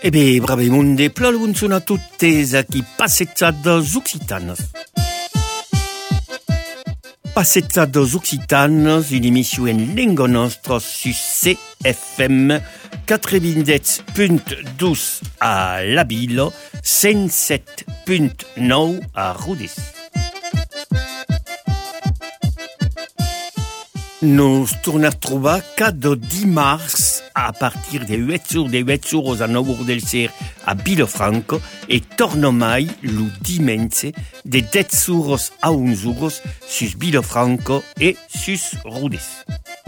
E bé, bravemunde, plauun sono a tuttes a chi passettados occitanos. Passettados occitanos, une émission en lingua nostra su CFM 97.12 a Labilo, 107.9 a Rodez. Nos torna a trobar cada dimarts a partir de 8 jours a 9 del ser a Vilafranca e torna mai lo dimense de 10 jours a 11 jours sus Vilafranca e sus Rodez.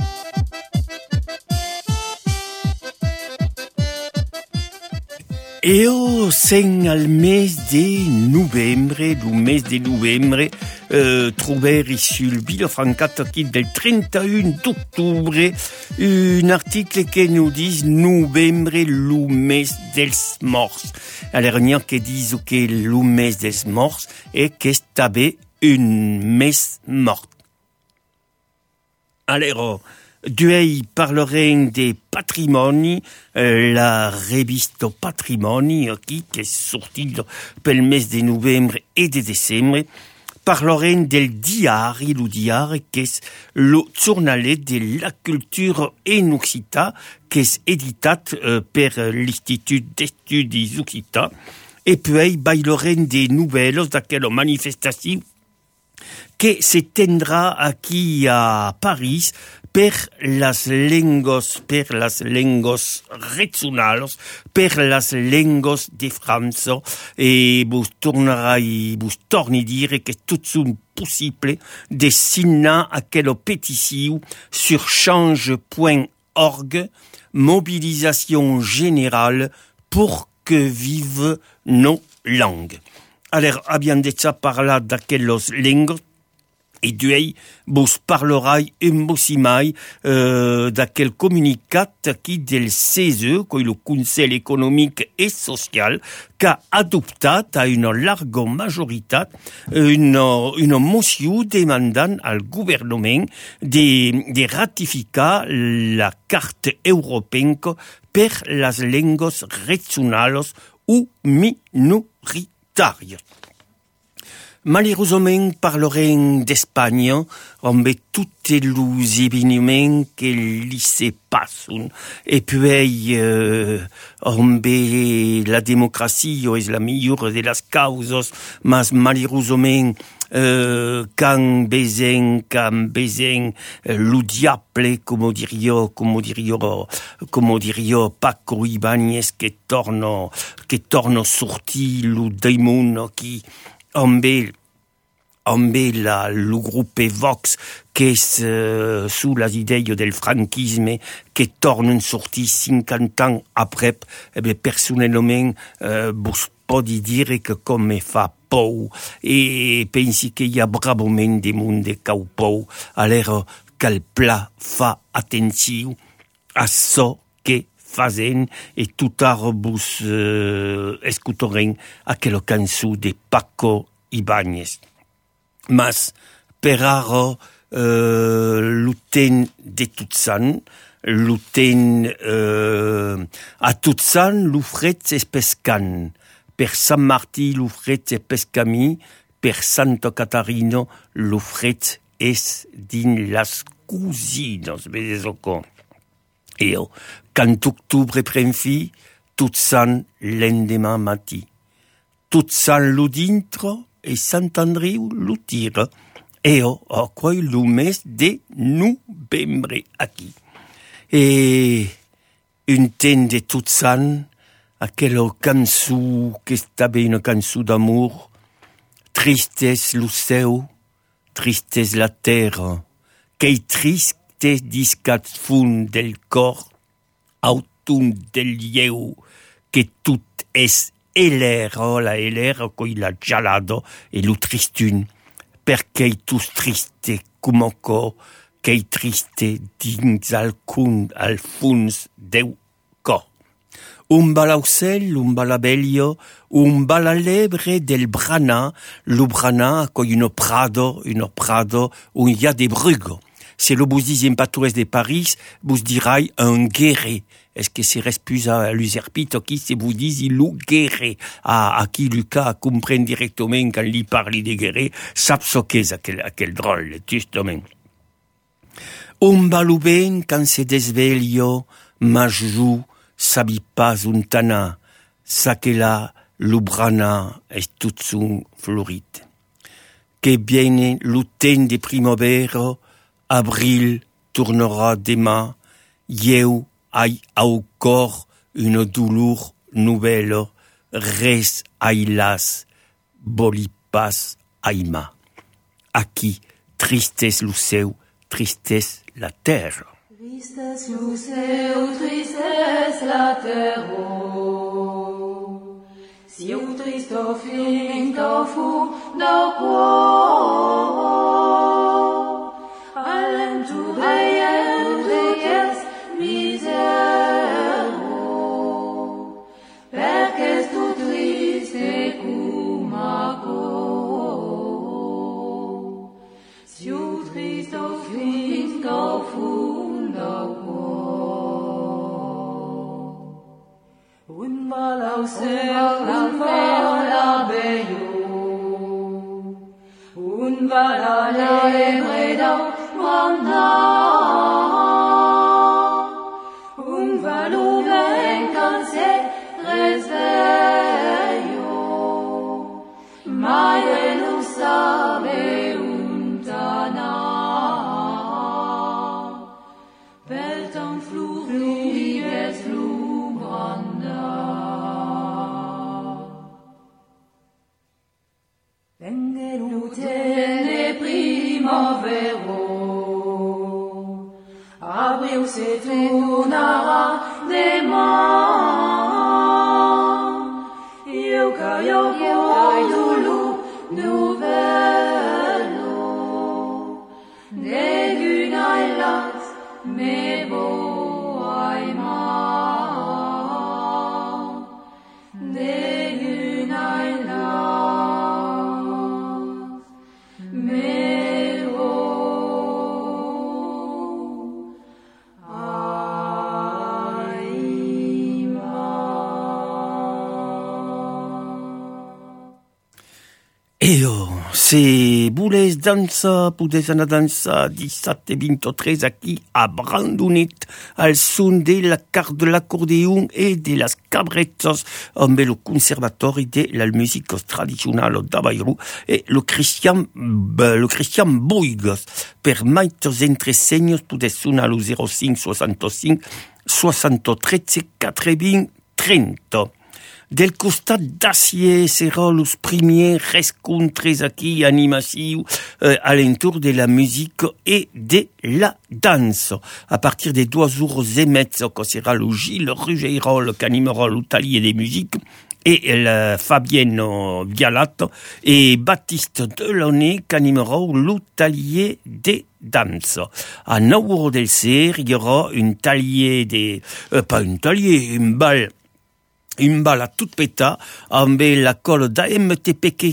Eo sen al mes de novembre, trouveri sul Vilafranca Talking del 31 d'octubre un article que nous dit novembre, lo mes dels morts. Alors, n'y a que dit que lo mes dels morts et que c'était un mes mort. Alors, Duei parlerem de patrimoni, la revista Patrimoni, qui est sortie pel mes de novembre et de décembre. Parlerem del diari, lo diari, qui est le journalet de la culture en Occitan, qui est éditat per l'Institut d'Estudis Occitans. Et puis, parlerem de nouvelles d'aquella manifestation que se tendrà aquí a Paris per las lenguas regionales, per las lenguas de França, et vos torni dire que tout sont possible de signer aquella pétition sur change.org, mobilisation générale pour que vivent nos langues. Alors, abbiamo déjà parlat d'aquellos lenguas, et duei vos parlerai embosimai d'aquel communicat qui del CESE, qui le Conseil économique et social, qu'a adoptat à une large majorité une motion demandant al gouvernement de ratificar la carte européenne per las lenguas regionales ou minoritarias. Malheureusement, parlerem d'Espanya, amb tots els événements que li se passen. Et puis, amb la démocratie és la millor de les causes, mas malheureusement, quand besen lo diable, como diria Paco Ibáñez, que torna sortir lo daimon qui amb lo groupe Vox, que és sous les idées del franquisme, que tornen sortir 50 ans après, personnellement, vos pot dire que com me fa por, e pensi que hi ha bravament de monde de cau por, alors cal pla fa atenció a çò que fazen, e tot ara vos escutarem aquella cançó de Paco Ibáñez. Mas, per ara, l'uten de Tutsan, a Tutsan l'ufret es pescan, per Sant Martí l'ufret es pescami, per Santa Catarina l'ufret es din las cosines, vedes o com. Eo, quand octubre pren fi, Tutsan l'endemà matí. Tutsan lo dintre e Sant Andreu lo tira. Eo, a quai lo mes de novembre aquí. E un ten de Tutsan, aquella cançó que estava una cançó d'amour, tristes lo ceu, tristes la terra, qu'ei triste discat fund del cor, autun del lleu, que tout es elera coi la gelada e lo tristun, perché tous triste com o cor, qu'ei triste dins al fons deu cor. Un balausel, un balabelio, un balalebre del brana, lo brana coi un prado, un hi ha de brugo. Se lo vos dizem pas de Paris, vos dirai un guerrer. est-ce que c'est plus à l'userpito qui se vous dit il ou guerre à qui Lucas comprend directement quand il parle de guerre, sap ce qu'est aquel drôle, justement. Un baluben quand se desveglio, majou, sabi pas un tana, sa que la lubrana est tout son florite. Que viene l'automne de primavera, abril tournera demain, eu ai au cor une douleur nouvelle, res ailas, bolipas aima. A qui tristesse le seu, tristesse la terre. Tristesse le seu, tristesse la terre. Si eu tristo finto fu no quo, allentur reies misero, perché stu triste cumago. Si eu tristo finto fu no quo. Un balau ser la bello, un balala emredo manda, un valu vencan se resveglio, mai non sabe un tana, per tan fluides flubranda. Vengelutene primavero, abril se tornará demain, eu caio dulu novelo, neguna ilas me boaima, neguna ilas. Se voulez dansa, pudes anar a dansa dissabte 23 aquí a Brandunit, al son de la carte de l'accordéon et de las cabretos, amb el conservatori de la musique tradicional d'Avairu et le Christian Boigos. Per maitos entresenyos pudes sonar al 05 65 73 80 30. Del costat d'Acier serà los premiers rescontres aquí animatiu à l'entour de la musique et de la danse. À partir de 2h30, que sera le Gilles Rugeirol qui animera l'atelier de musique et Fabienne Vialat et Baptiste Delaunay qui animera l'atelier de danse. À 9h del ser, il y aura un talier une balle. Une balle à toute péta, amb la colle d'AMTP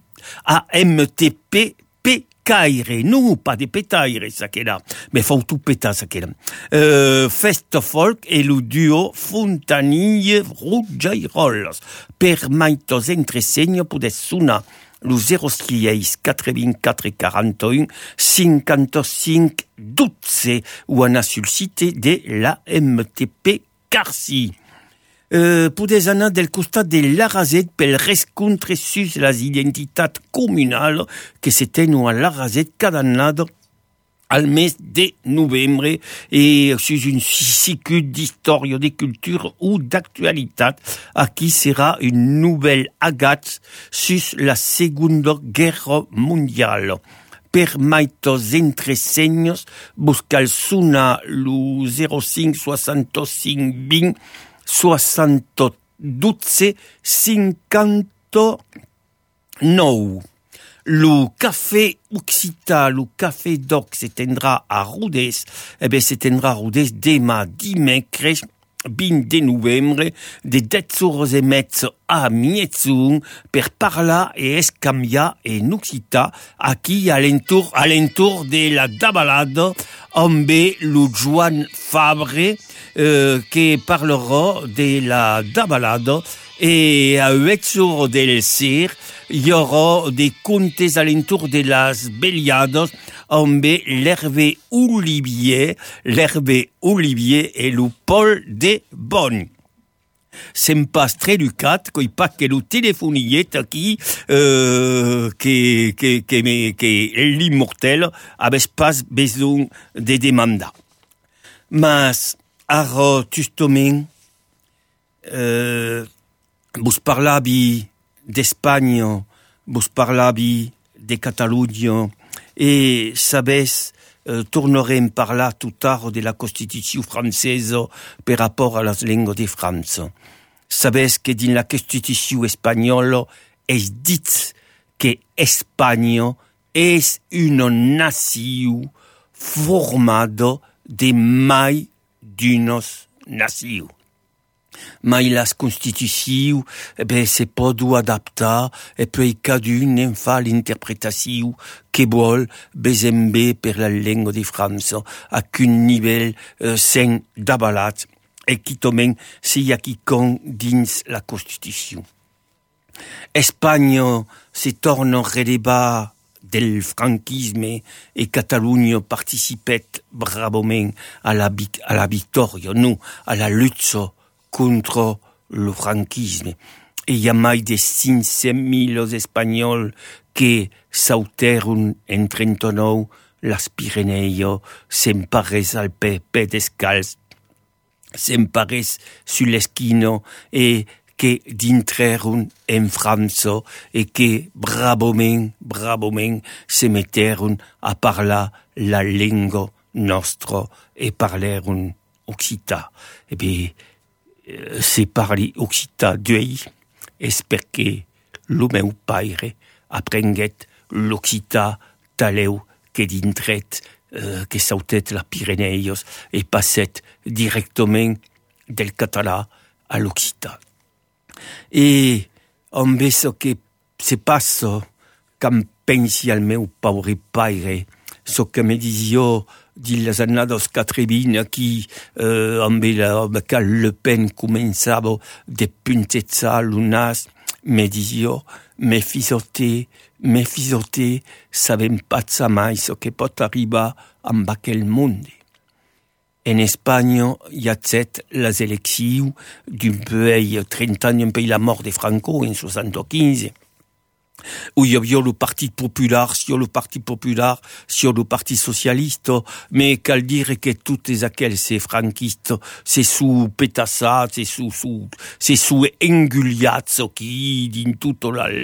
Caire, non, pas de pétaire, ça qu'est là, mais faut tout péta, ça qu'est là. Fest folk et le duo Fontanille Ruggiairols. Per maitos entresegno pudes sonar le 06 84 41 55 12 ou anar sul site de la MTP Carci. Pudes anar del costat de l'Arrazet pel rescontre sus las identitats communales que se tenen a l'Arrazet cada annada al mes de novembre et sus un cycle d'histoire, de culture ou d'actualitat. Aquí sera une nouvelle agathe sus la Segunda Guerra Mondiale. Per maitos entresenyos, buscal sona lo 05 65 20 72 59. Le café Occita, le café Doc s'éteindra à Rodez. Eh bien, s'éteindra à Rodez demain, dimecres, 20 de novembre de 10h30 a mietzun per parlar e escambiar en occità aquí alentour de la Dabalada amb lo Joan Fabre que parlerà de la Dabalada et à 8h del Cer hi haurà des contes alentour de las Beliados amb l'Hervé Olivier et le Paul de Bonne. Sem pas traducat, coi pas que lo telefoniet aquí que l'immortel avès pas besoin de demandar. Mas ara justament vos parlavi d'Espanya, vos parlavi de Catalunya, et sabés, tornarem parlar tout tard de la Constitution française per rapport à les langues de France. Sabés que dans la Constitution espagnole es dit que Espanya es una nation formada de mai d'unes nacions. Mais las constitucions, se poden adaptar, et puis cadun en fa l'interpretació que vol, besembe per la lengua de França, a un nivell sen d'avalat, et qui tomen si hi ha quicon dins la constitució. Espanya se torna relevar del franquisme et Catalunya participet bravament a la victòria, no, a la lutte contre le franquisme. Et il y a mai de 500.000 Espagnols que sautèrent en 39 las Pyrénées, s'emparès al pe descalç, s'emparès sur l'esquina et que dintrèrent en França et que bravament se mettèrent a parlar la lengua nostra et parlèrent occitan. Et bien, c'est parler occitan d'ull, és perquè lo meu paire aprenguet l'occitan taleu que dintret que sautet la Pyrénées et passet directement del català a l'occitan. Et amb això que se passa, com pensi al meu paure paire, so que me disió di les annados 80 qui amb la Le Pen començava de puntetzar lo nas, me disió, me fisote, sabem pas mai so que pot arribar amb aquel monde. En Espanya hi ha set les eleccions d'un pays 30 anys après la mort de Franco en 75, où il y avait le Parti Popular, sur le Parti Socialiste, mais cal dire que toutes aquelles ces franquistes, c'est sous pétassat, c'est sous enguliats qui, din toutes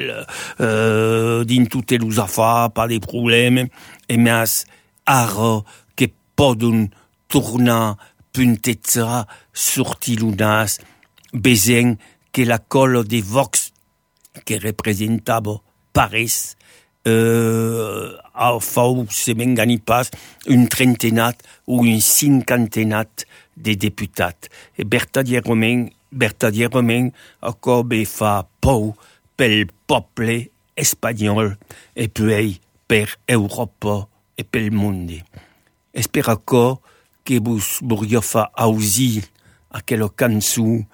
les affaires, pas de problèmes, et mais ara que poden tornar puntetzar sortir l'unas, besoin que la colle de Vox que representava París fou, se m'engani pas, un trentenat ou un cinquantenat de députats. Et vertadierament, com fa pou pel poble espanyol et puis per Europa et pel monde. Espera que vos vouriez fa ausi aquella cançó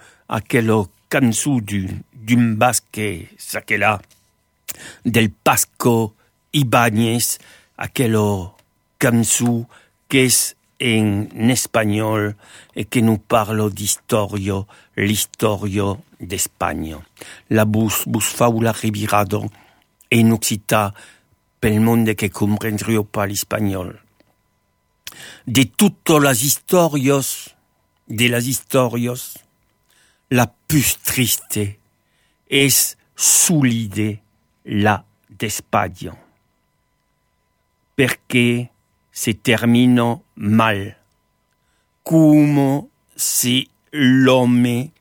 d'un basque, aquella del Pasco Ibáñez, aquella cançó que és en espanyol et que nous parle l'història d'Espanya. La vos fau la revirada en occitan pel monde que comprendriu pas l'espagnol. De toutes les historias, la plus triste es solide la d'Espanya, perché se termina mal, come si l'homme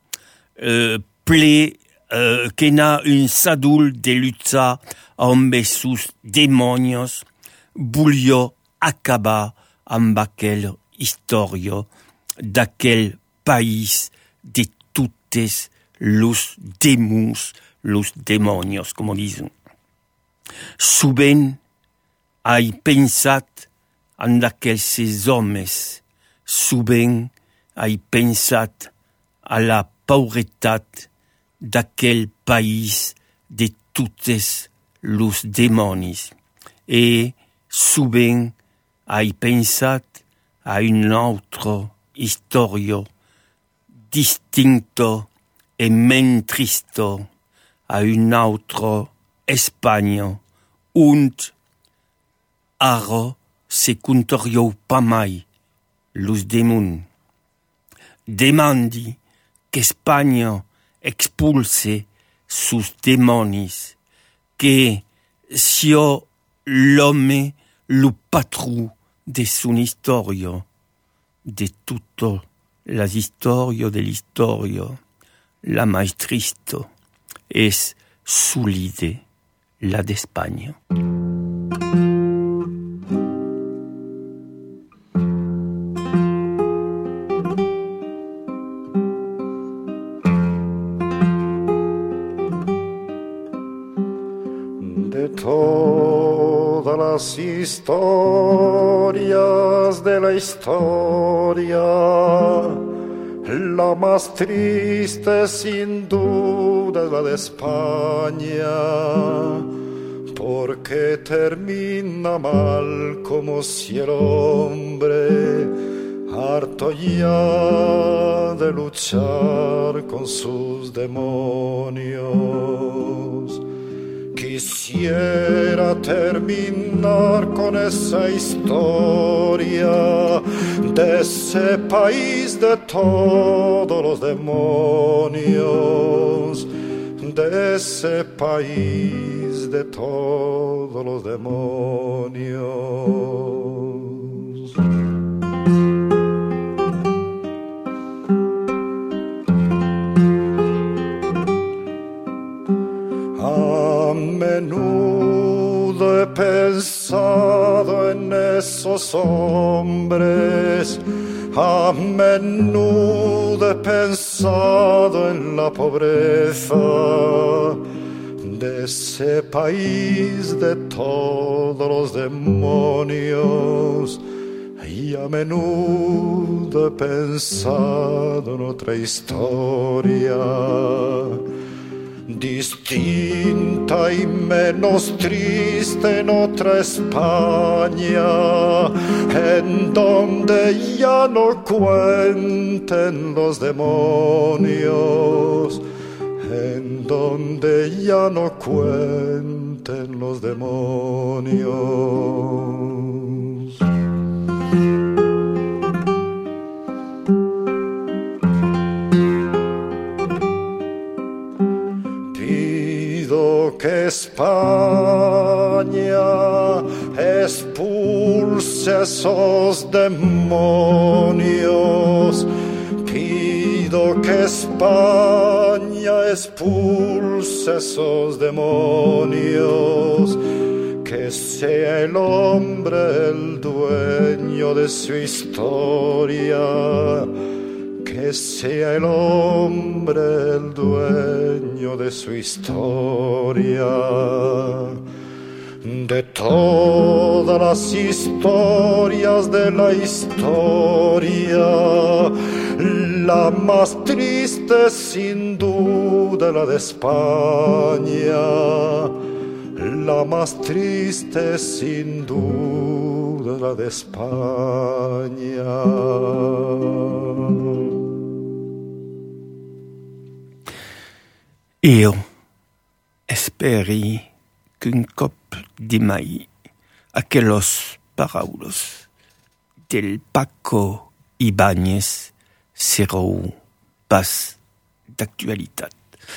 que n'a un sadul de lucha amb sus demonios, volia acabar amb aquella història d'aquell país de totes los demonios, como dicen. Sovint he pensat en d'aquells homes, sovint he pensat a la pauretat d'aquell país de totes los demonis. E sovint he pensat a una altra història distinta e men trista, a una altra Espanya, on ara se contaríeu pas mai los demons. Demandi que Espanya expulse sus demonis, que sia l'homme lo patró de son història, de totes les històries de l'història, la més trista és solide, la d'Espanya. De todas las historias de la historia, la más triste sin duda es la de España, porque termina mal como si el hombre, harto ya de luchar con sus demonios, quisiera terminar con esa historia de ese país de todos los demonios, de ese país de todos los demonios. A menudo he pensado en esos hombres, a menudo he pensado en la pobreza de ese país de todos los demonios, y a menudo he pensado en otra historia distinta y menos triste, en otra España, en donde ya no cuenten los demonios, en donde ya no cuenten los demonios. Que España expulse esos demonios, pido que España expulse esos demonios, que sea el hombre el dueño de su historia, que sea el hombre el dueño de su historia. De todas las historias de la historia, la más triste sin duda la de España, la más triste sin duda la de España. Io esperi qu'un cop de mai aquellos paraules del Paco Ibáñez serão pas d'actualitat.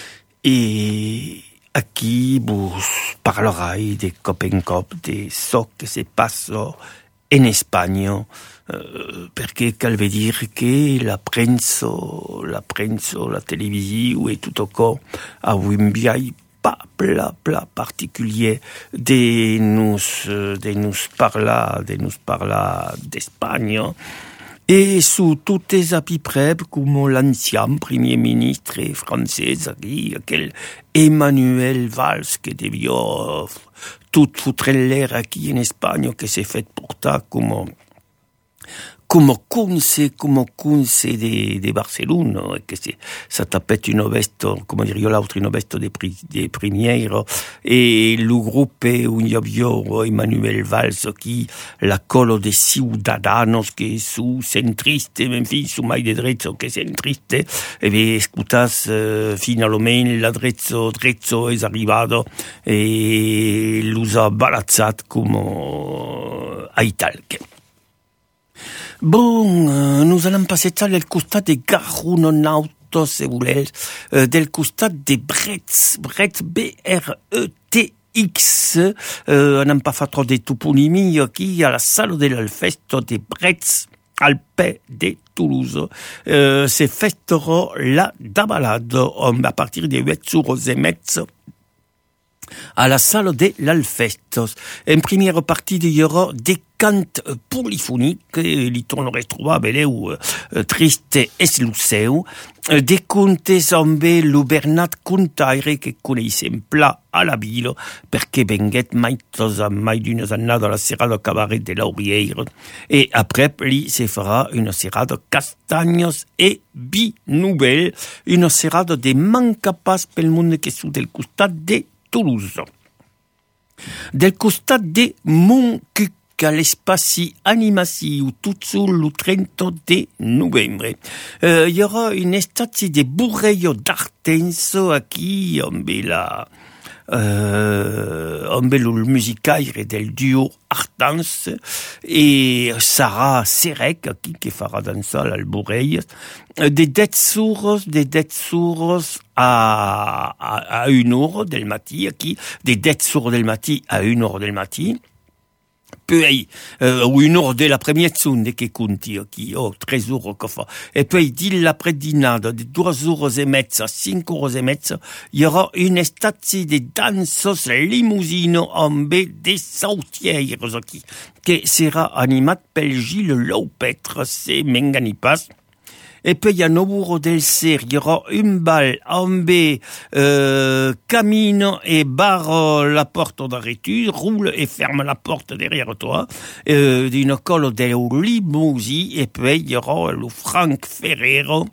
E aquí vos parlerai de cop en cop de ce que se passa en Espanya, perché cal dir que la premsa, la televisió e tot això avui enviai pas pla particulier de nous parlar d'Espanya. Et sous toutes les apiprès, comme l'ancien premier ministre français, quel Emmanuel Valls, qui devait tout foutre l'air aquí en Espagne, que s'est fait pour ta comme conce de Barcelone, que ça tapette une veste, come dire l'autre, une veste de première, et le groupe où il y avait Emmanuel Valls qui la colo de Ciudadanos que su centriste, même si su mai de drezzo que centriste, e bien escutas finalmente la drezzo es arrivato e l'usa balazzat come a Italque. Bon, nous allons passer ça del costat de Garunonautos, si vous voulez, del costat de Bretz, B-R-E-T-X, on n'a pas fait trop de toponymie qui à la salle de l'Alfesto de Bretz, Alpe de Toulouse, se festera la dabalade à partir de 8h à la salle de l'Alfestos. En première partie, il y aura des cantes polyphoniques, li tornerez trobar ou triste es luceu, des contes amb lo Bernat Contaire que coneixem pla a la vila, perquè venguet mai d'unes annades a la serrada cabaret de l'Aurière, et après, li se farà una serrada castanyes e vi nouvelle, una serrada de mancapas pel món que sou del costat de Toulouse. Del costat de Montcuq, a l'espaci animatiu tot sul le 30 de novembre. Il y aura une estatie de Burreio d'Artenso aquí amb le musicaire del duo Artans et Sarah Serec aquí que farà dansar al Burreio des dettes sourds à 1h del matí aquí, des dettes sourds del matí à 1h del matí. Puis, ou 1h de l'après-midi, que conti, qui, 13 jours que fa. Et puis, dit l'après-dinade, de 2h30 à 5h30, il y aura une estatie de danses limousines amb des sautières, qui, que sera animat pel Gilles Laupetre, c'est Menganipas. Et puis, à 9h del Cer, il y aura une balle amb camine et barre la porte d'arrêture, roule et ferme la porte derrière toi, d'une colle de limousi, et puis il y aura le Franck Ferrero,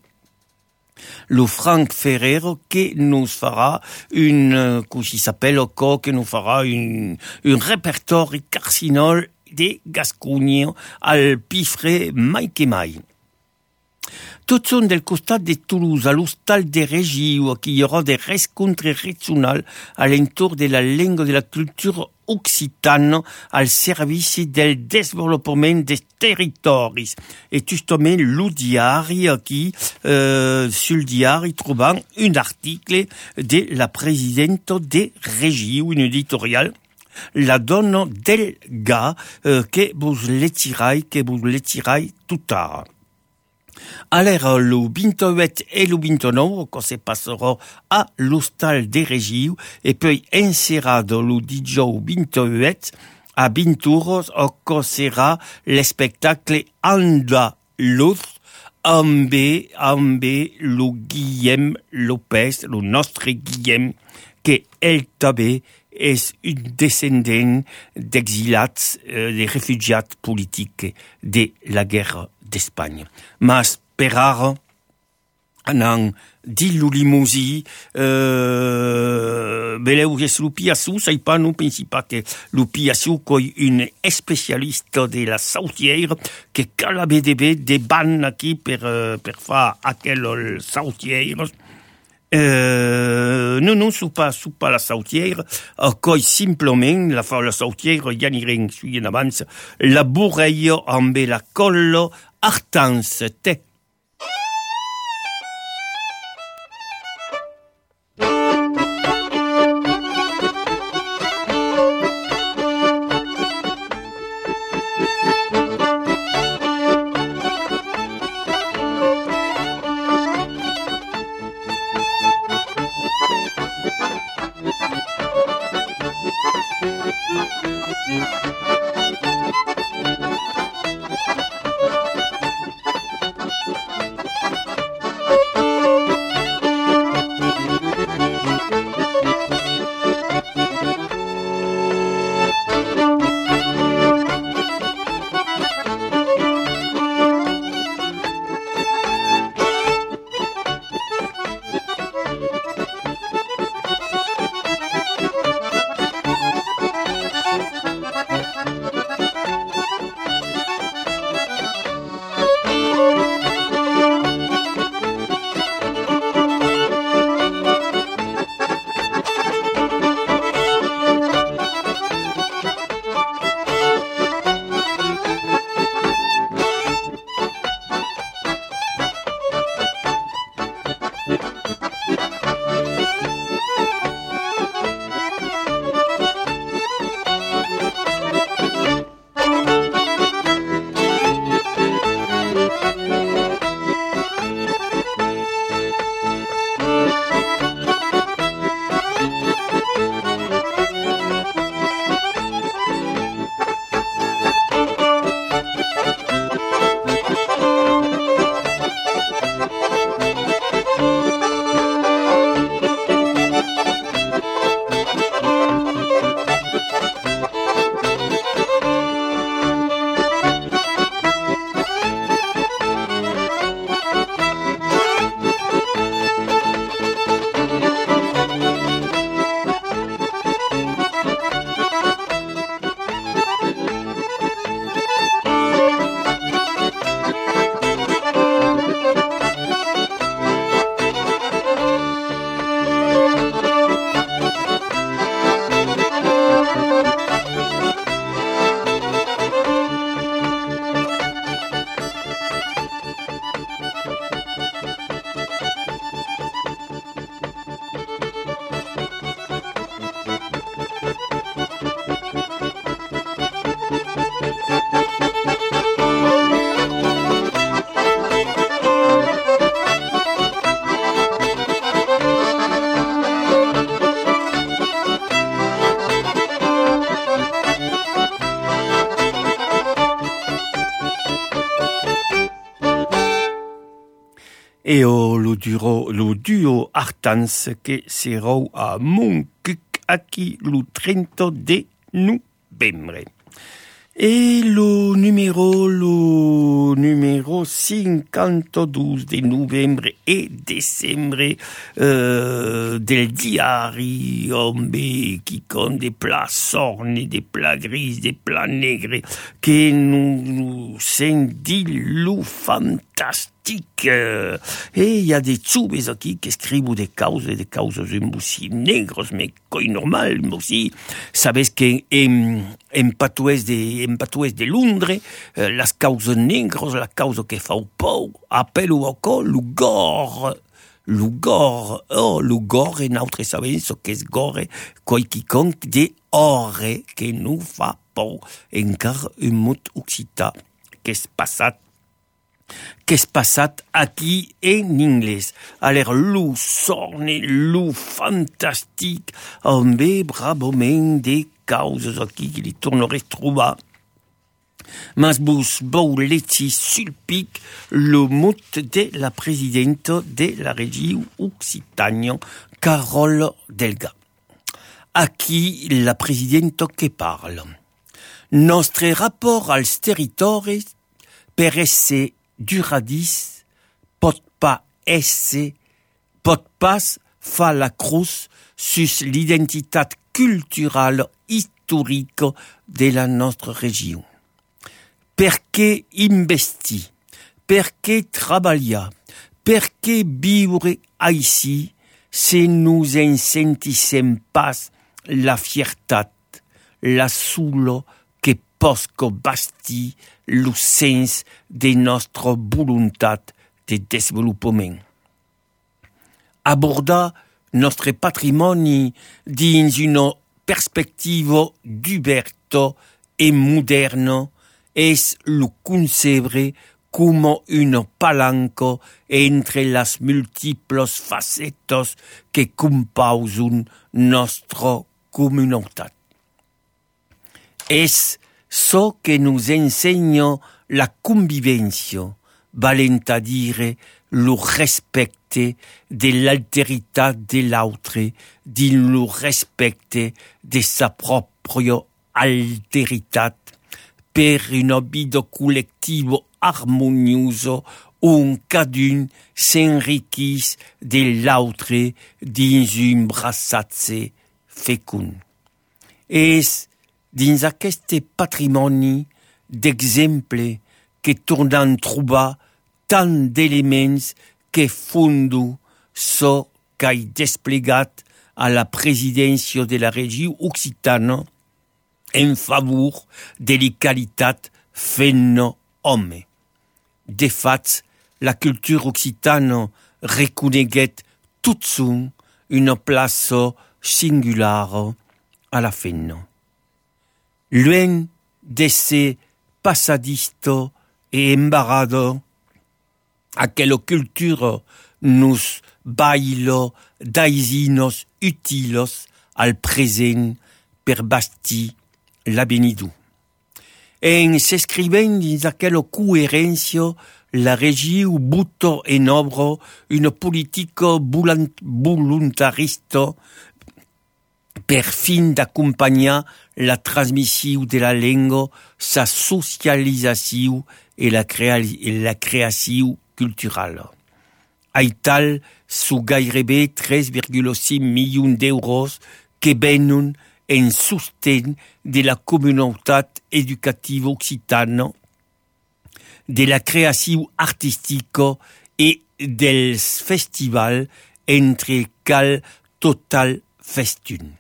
qui nous fera une, comment il s'appelle, qui nous fera un répertoire carcinol de Gascogne al pifre mai que mai. Tots són del costat de Toulouse, à l'hostal de Regiu, qui y aura des rencontres régionales à l'entour de la langue de la culture occitane al servici del développement des territoires. Et justement, le diari qui, sur le diari, trouvant un article de la présidente de Regiu, une éditoriale, la donne del gars que vous l'étirai tout tard. Alors, le 28 et le 29, que se passera à l'hostal de Regiu, et puis inserado le dijous 28 à 20h, que sera le spectacle andaluz amb le Guillem Lopez, le nostre Guillem, que ell també és un descendant d'exilats, de réfugiats politiques de la guerre d'Espagne. Mas per ara, anant dit lo limousi, veleu que lo piassou, sai pas, non pensi pas que lo piassou coi un spécialiste de la sautière que cada BDB de ban aquí per fa aquel sautière. Non, sou pas la sautière, coi simplement la sautière, ja anirem suient abans, la Burreio amb la collo Artans, te. E lo duo Artans che serò a Montcuq aquí lo 30 de novembre. E lo numero 52 de novembre e dicembre del diari ombe qui con des plats sornes, des plats gris, des plats negres che nous senti lo fantastique. E il y a des tubes aquí que escribo de causas aussi negros, mais coi normal aussi. Sabes que en patuès de Londres, las causas negros, la causa que fa por, appello ancora Lugor, en altre sabem so que es gore, coi quiconque de ore que nous fa por, encara un mot occità que es passat aquí en inglés. Alors, lo sorne, lo fantastique, ombe bravoment de causes aquí que li torneré trobar. Mas vos voulez-y sulpic le mot de la présidente de la région Occitanie, Carole Delga. Aquí la présidente que parle. Nostre rapport als territoris per esse duradis pot pas fa la cruz sus l'identitat culturale historique de la nostra région. Perché investi, perché travailler, perché vivre ici, se nous en sentissem pas la fiertat, la sulo que posco basti lo sens de nostra voluntat de desenvolupament. Abordar nostre patrimoni dins una perspectiva d'uberto e moderno es lo concebre como una palanca entre las multiples facetas que compausen nostra comunitat. Es so que nous enseña la convivencia, valent a dire lo respecte de l'alteritat de l'autre, din lo respecte de sa propria alteritat, per una vida collectiva harmoniosa on cadun s'enriquís de l'autre dins un braçatge fecund. Es dins aquest patrimoni d'exemple que tornam trobar tant d'éléments que fondo so qu'ai desplegat a la presidència de la regió occitana en favor de l'égalitat femme-homme. De fait, la culture occitane reconeguet tout son une place singulière à la femme. Loin de ces passadistes et embarrado, aquella culture nous bailo daisinos utilos al present per basti l'avenidou. en s'escrivent dins aquella coherència la regió butta en obra una politica voluntarista per fin d'acompanyar la transmissió de la llengua, sa socialització i la creació cultural. Aital su gairebé 3,5 milions d'euros que venen en sostén de la comunitat educativa occitana, de la creació artística i dels festivals entre cal total festun.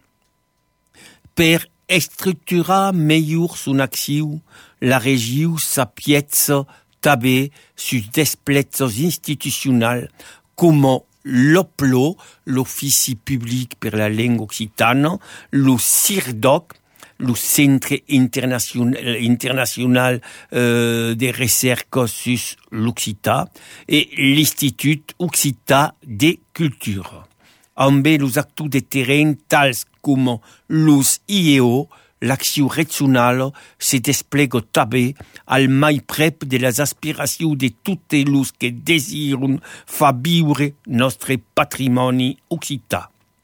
Per estructurar millor son acció, la regió s'apietza també sus despletzos institucionals com l'OPLO, l'Ofici Public per la Llengua Occitana, lo CIRDOC, le Centre International de Recerca sur l'Occitan, et l'Institut Occitan de Culture. Amb los actes de terrain tals com los IEO, l'acció regional se desplega també al mai prep de les aspiracions de tots los que desiren fer viure nostre patrimoni occità.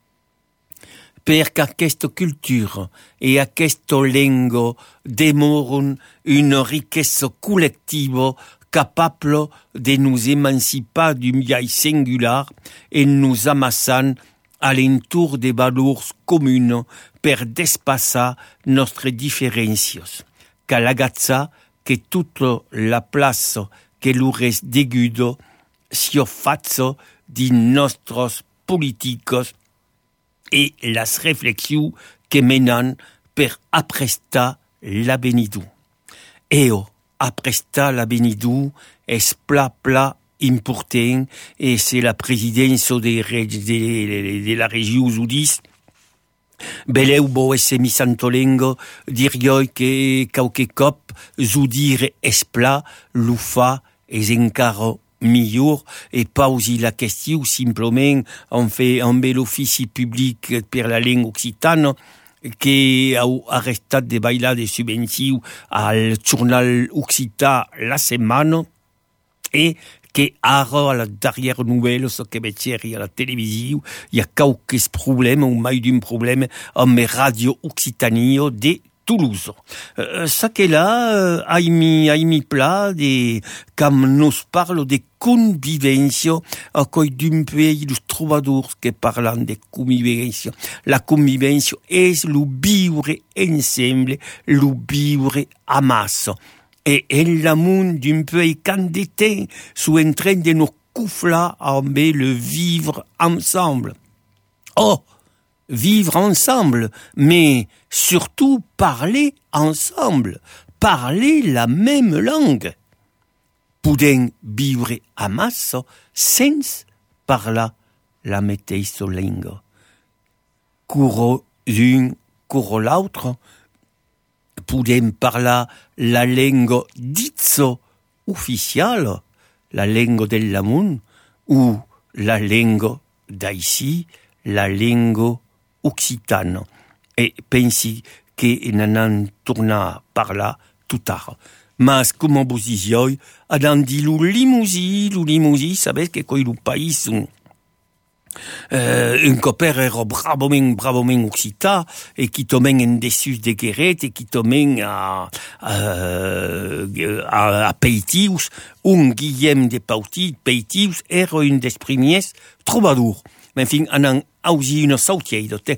Perquè aquesta cultura i aquesta llengua demoren una riquesa col·lectiva capable de nous emancipar d'un biais singular et nous amassant à l'entour de valors comuns per despassar nostres diferències. Cal agatza que tota la plaça que l'ures deguda s'hi fatza dins nostres polítiques et les réflexions que menen per aprestar l'avenidor. Eo, aprestar l'avenidor és pla important et c'est la présidence de la région Zoudis. Beleu bo esse mi santolengo dirioi que qualque cop Zoudir és pla, lo fa és encara millor et pausi la question simplement on fait amb l'Ofici Public per la Llengua Occitana que ha arrestat de bailar de subvenció al Journal Occità la setmana et que ara a la darrera novel·la que veig a la televisió hi ha qualques problemes, o mai d'un problema amb Radio Occitania de Toulouse. Ça que là, a mi pla de quand nos parle de convivència, a coi d'un pays los trobadors que parlen de convivència. La convivència és lo viure ensemble, lo viure a massa. Et en l'amunt d'un pays quand de temps sont en train de nous coufler amb le vivre ensemble. Oh, vivre ensemble, mais surtout parler ensemble, parler la même langue. Podem vivre a massa sans parlar la mateixa llengua. Curo d'un, curo l'altre, podem parlar la llengua dita oficial, la llengua del damunt, ou la llengua d'així, la llengua occitana. Et pensi que n'en tornar a parlar tout tard. Mas, com vos disioi, adan di lo limousi, sabes que coi lo país un copper era bravament occità et qui tomen en dessus de guerret et qui tomen a Peitius, Guillem de Peitius era un des premiers trobadors. Mais enfin, anan ausi una sautièida, te.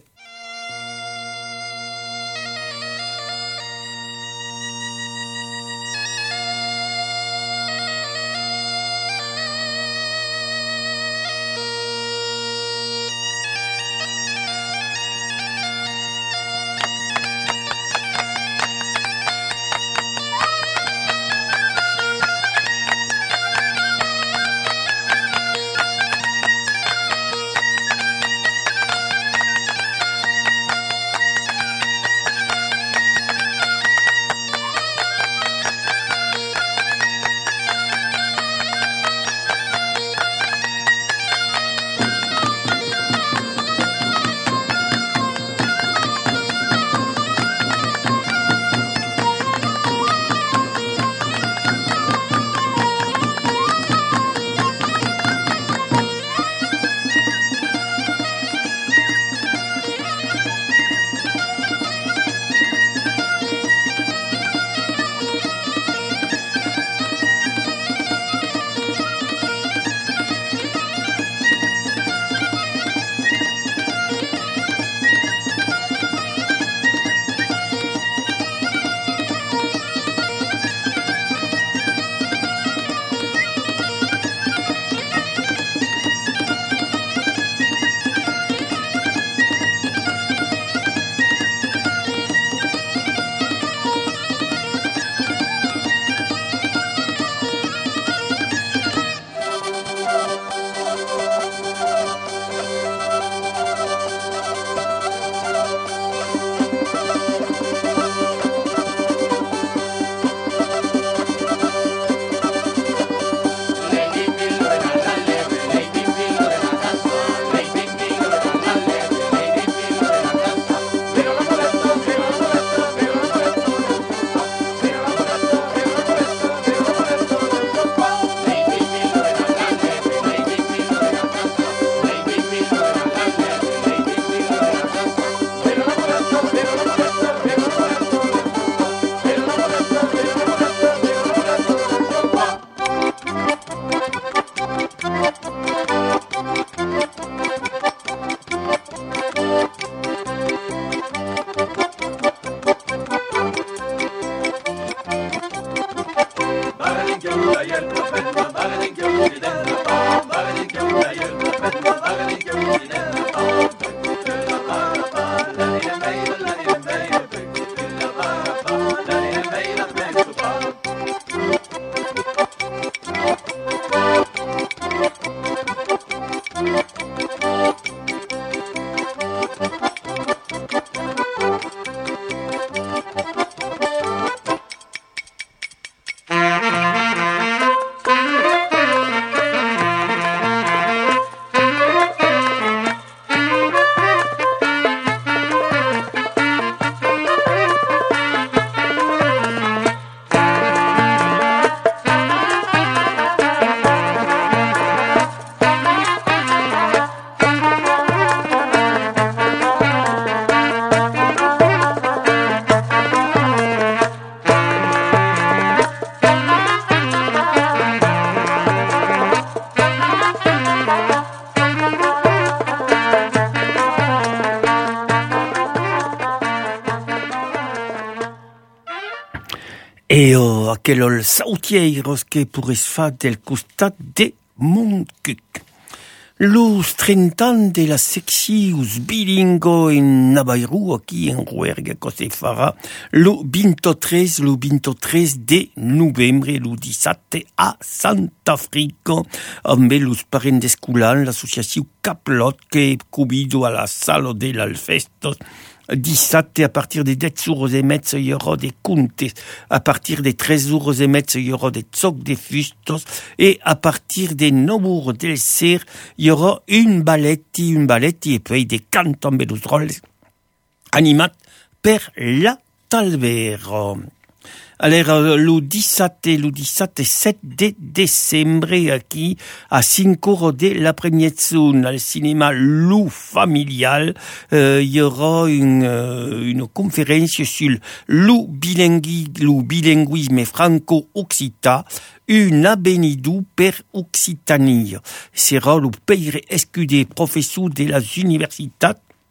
E aquel sautieiros que pourrait se faire del costat de Montcuq. Los 30 ans de la seccius bilingo en Navairou, aquí en Rouergue, que se farà lo 23 de novembre, lo 17 a Sant'Africa, amb los parents d'escolant, l'associació Caplot, que è cubido a la sala de l'Alfestos, 17 à partir de 10 euros et metz, il y aura des contes. À partir de 13 euros et metz, il y aura des tsocs de fustos. Et à partir de 9 euros del ser, il y aura une balletti, et puis des cants amb los drôles animat per la Talvero. Alors, le 7 de décembre, aquí, à 5 euros de la première zone, al cinéma Lou Familial, il y aura une conférence sur le bilinguisme franco-occitan, une abenidou per Occitanie. Sera le père escudé professeur de la université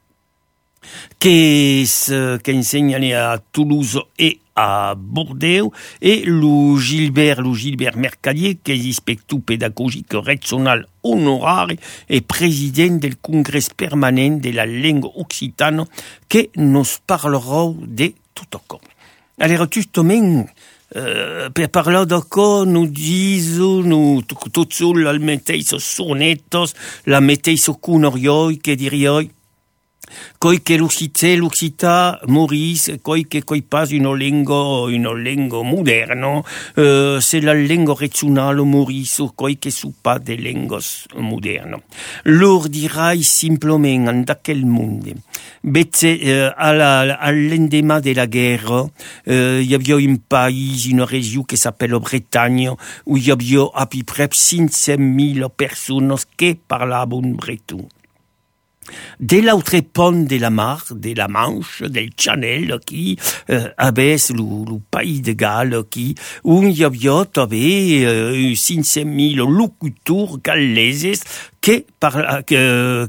qu'enseigne à Toulouse et à Bordeaux, et le Gilbert Mercadier, qui est inspecteur pédagogique régional honorari et président du congrès permanent de la langue occitane, qui nous parlera de tout ça. Alors, justement, per parlar d'això, nous disons, tot sol, la mateixa sonetos, la mateixa conorioi, que dirioi, coi che l'Occità morisse, coi pas une langue moderna, c'est la langue regionale morisse, coi che su pas de langues modernes. Lor dirai simplement en d'aquel monde. Bete, al lendemain de la guerre, il y avait un pays, une région qui s'appelle Bretagne, où il y avait à peu près 500 000 personnes qui parlaient breton. De l'autre pont de la Manche, del Channel, qui avait le pays de Galles, où il y avait 500 000 locuteurs galleses qui parlaient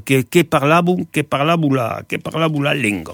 la langue.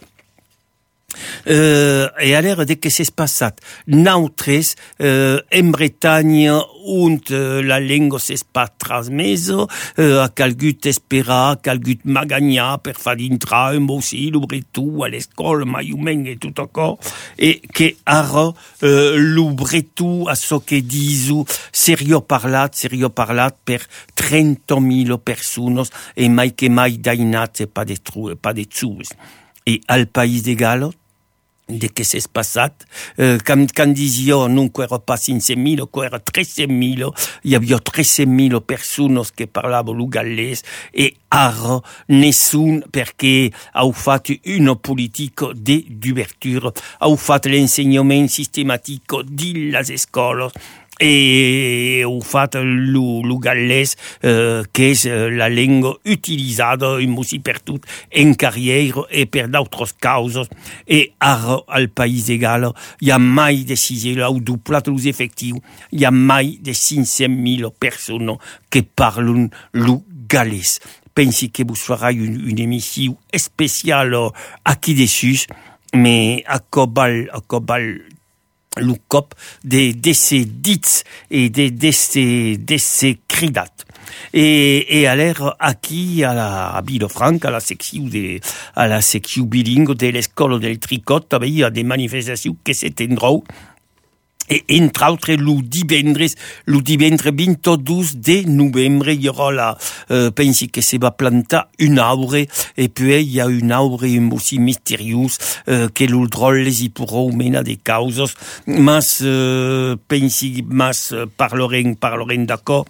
Et alors, dès que c'est passé, nautres, en Bretagne, und la langue s'est pas transmise, a calgut espera, calgut magagna, per fa dintra, aussi, le bretou, à l'école, maïumeng et tout encore, et que ara, le bretou, à ce que disent, sérieux parlat, per 30 000 personnes, et mai que mai dainat, c'est pas des tsous. Et al pays de Galles, de que s'est passé, quand disio non qu'era pas 500 000, qu'era 13 000, il y avait 13 000 personnes qui parlaient le gallès, et ara, nessun, perché a fait une politique d'ouverture, a fait l'enseignement systématique de las écoles, et au fait le gallès qui est la langue utilisée aussi partout en carrière et per d'autres causes, et al pays de Galles il y a mai de 6 000 ou duplat les effectifs, il y a mai de 500 000 personnes qui parlent le gallès. Pensi que vous ferez une émission spéciale aquí dessus, mais à Cobal le cop de ces dits et de ces cridats. Et à l'air aquí à Villefranca, à la section bilingue de l'école del tricot, il y a des manifestations qui s'étendront. Et entre autres, le divendres 22 de novembre, il y aura pensi que se va planter une arbre, et puis il y a une arbre aussi mystérieuse, que le drôle les y pourra mener des causes, mas parlerem d'accord.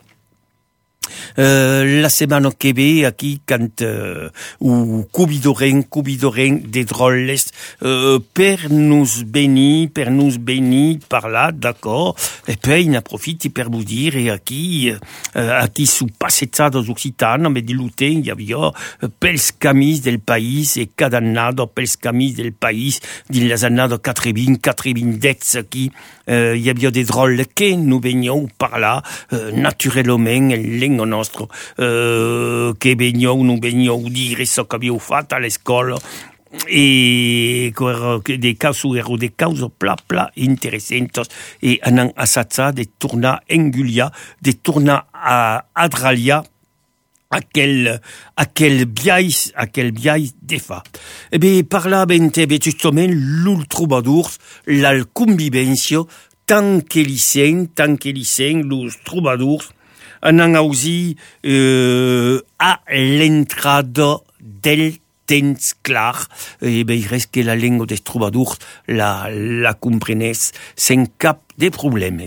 La semaine que ve aquí quand cubidoren des drôles per nous bénir par là, d'accord, et puis il en profite per vous dire, et aquí sous passettados occitanes, mais di lutte il y avait pels camis del país, et cada annado pels camis del país di las annado 80 aquí il y avait des drôles que nous venions par là naturellement lengo nostro che nous venions dire ce que abbiamo fatto all'escola de casos pla interessantes e han assatzat de tornar a Engulia, de tornar a Adralia aquel viatge de fa. Parlaven justament l'ul troubadours, la convivència, tant que li sent, los troubadours, han aussi a l'entrada del temps clar, il reste que la llengua des troubadours la comprenès sans cap de problème.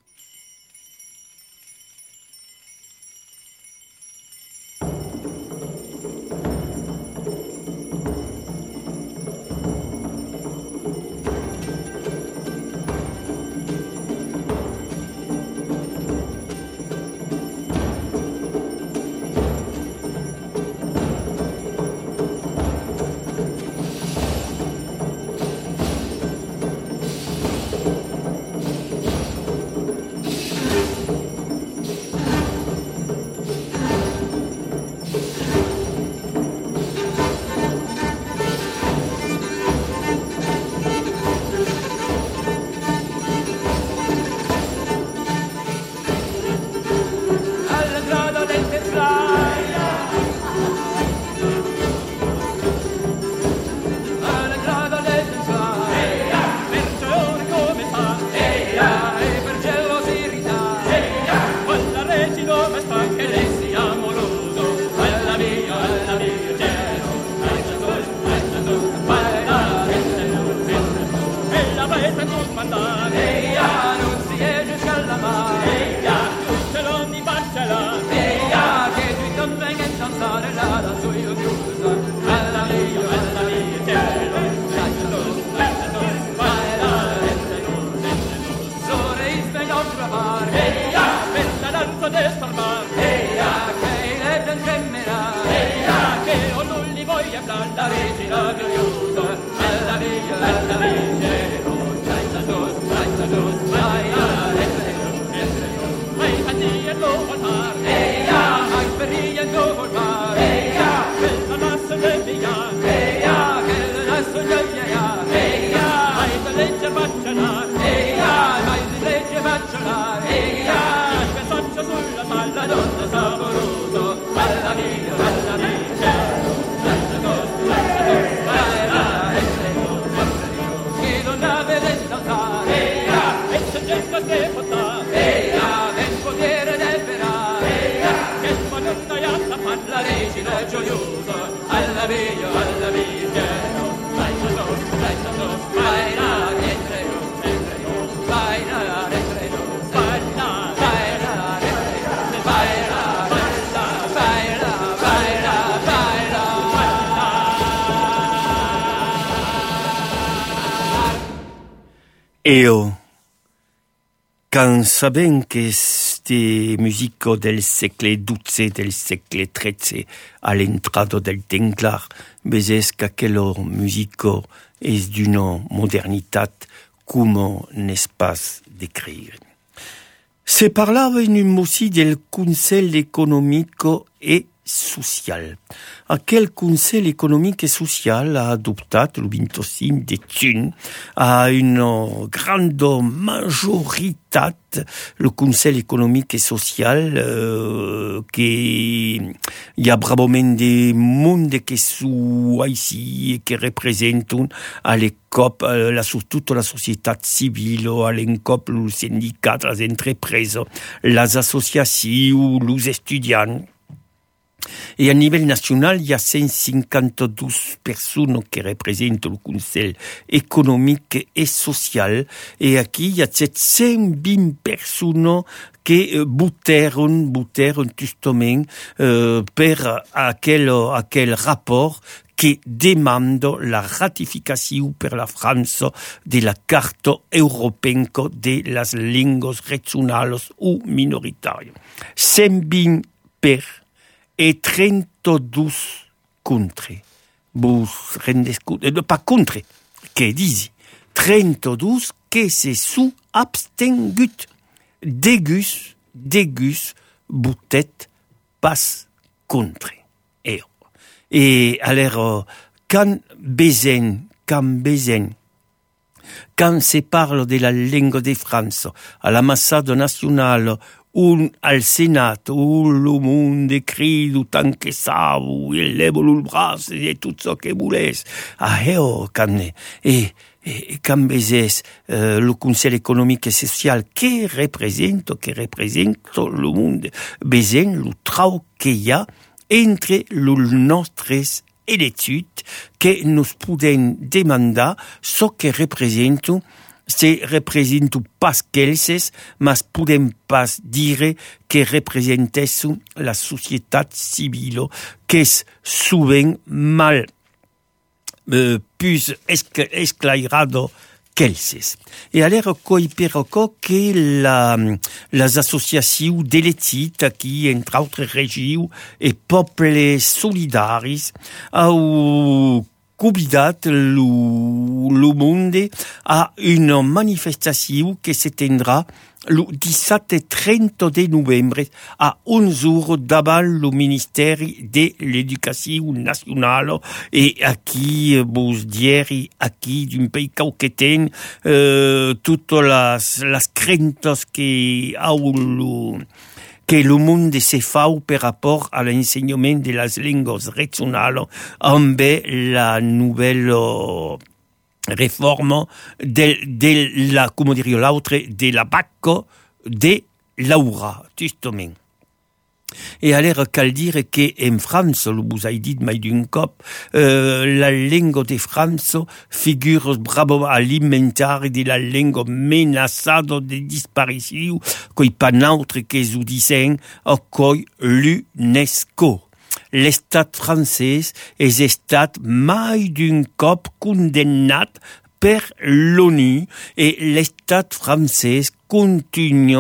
Quand sabem que este musico del segle XII, del segle XIII, a l'entrada del temps clar, vezes que aquel musico és d'una modernitat como n'és pas d'écrire. Se parlava aussi del Consell Econòmico e Social. Aquel Consell Econòmic et Social a adoptat el 25 de juny a una grande majoritat le Consell Econòmic et Social que hi ha bravament de monde que sont ici que representan a l'ECOP, tota la societat civil, a l'ENCOP, els sindicats, les entreprises, les associacions, els estudiants. Et à niveau national, il y a 152 personnes qui représentent le Conseil économique et social. Et ici, il y a 720 personnes qui votèrent justement per aquel rapport qui demande la ratification per la France de la Carte européenne de las lenguas regionales ou minoritarias. 120 per et 32 contre. Vous rendez compte, pas contre, que disent 32 que se sont abstenus. Dégus, boutet, pas contre. Et alors, quand se parle de la langue de France, à l'ambassade nationale, ou al Sénat, où le monde écrit autant que ça, où il lève le bras et tout ce que vous laisse. Quand bezes le Conseil économique et social qui représente le monde, bezes le travail qu'il y a entre les nostres études que nous pouvons demander ce que représente pas quelques, mais podem pas dire que représente la société civile, qui est souvent mal plus esclairado quelques. Et alors, coi perco que les associations de l'étude qui, entre autres régions et peuples solidaires, au convidat le monde a une manifestation qui se tiendra le 17 et 30 de novembre à 11 heures davant le ministère de l'Éducation nationale et aquí vos dire aquí d'un pays cauqueten toutes las craintes que le monde se fait par rapport à l'enseignement de las langues régionales amb la nouvelle réforme de la, comment dire l'autre, de la BAC de Laura, justement. Et alors, cal dire qu'en France, vous avez dit, mais d'un cop, la langue de France figure bravo à l'inventaire de la langue menacée de disparition, qui pas autre que vous disent, que l'UNESCO. L'État français est estat mai d'un cop condamnat per l'ONU et l'État français continue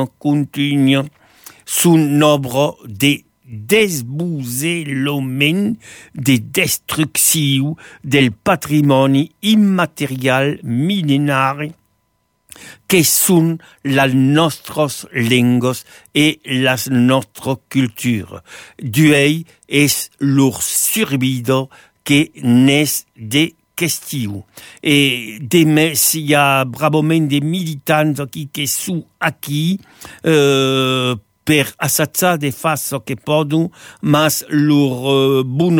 son œuvre de desbousellement de destruction del patrimoine immatériel millénaire que sont les nostres langues et la notre culture. D'où est leur survie que n'est des questions. Et demain, s'il y a bravement des militants qui sont acquis, per assaggiare de façon que poden, mas leur bonne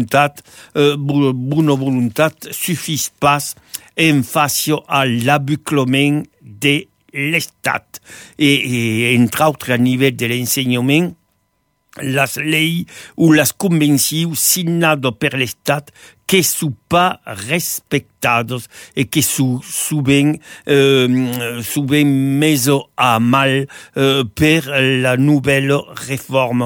volontat suffit pas en face à l'abuclement de l'État. Et entre autres, à niveau de l'enseignement, las lleis ou las conventions signades per l'État que sont pas respectades et qui sont souvent mises à mal per la nouvelle réforme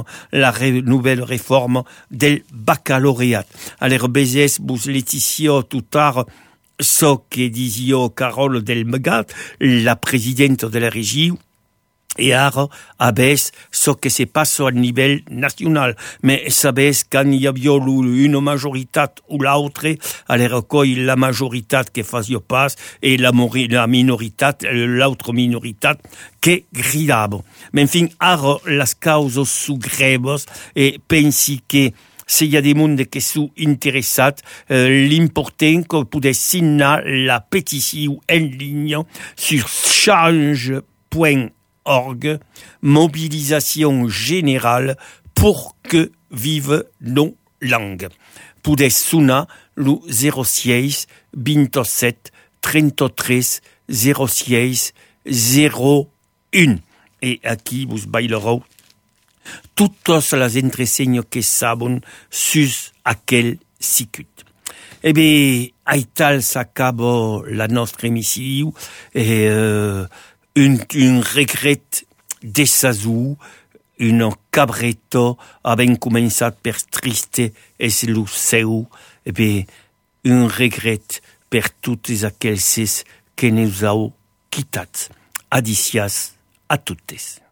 del baccalauréat. Alors, bezes, vous Laetitia, tout tard, ce que disait Carole Delmegat, la présidente de la région, et ara abès ce que se passe au niveau national. Mais sabés quand il y avait une majorité ou l'autre, alors que la majorité qui faisait pas et la minorité, l'autre minorité qui gridava. Mais enfin, ara las causes sont graves et pensi que s'il y a des mondes qui sont intéressés, l'important que puisse signer la pétition en ligne sur change.org, mobilisation générale pour que vivent nos langues. Pouvez sonner le 06 27 33 06 01. Et aquí vous bailerò toutes les entreseignes que savent sur aquel circuit. Eh bien, aital s'acaba la nostra émission et un regret desazou, un cabreto avem començat per triste és lo seu, e bé, un regret per totes aquells que nous heu quittats. Adicias a totes.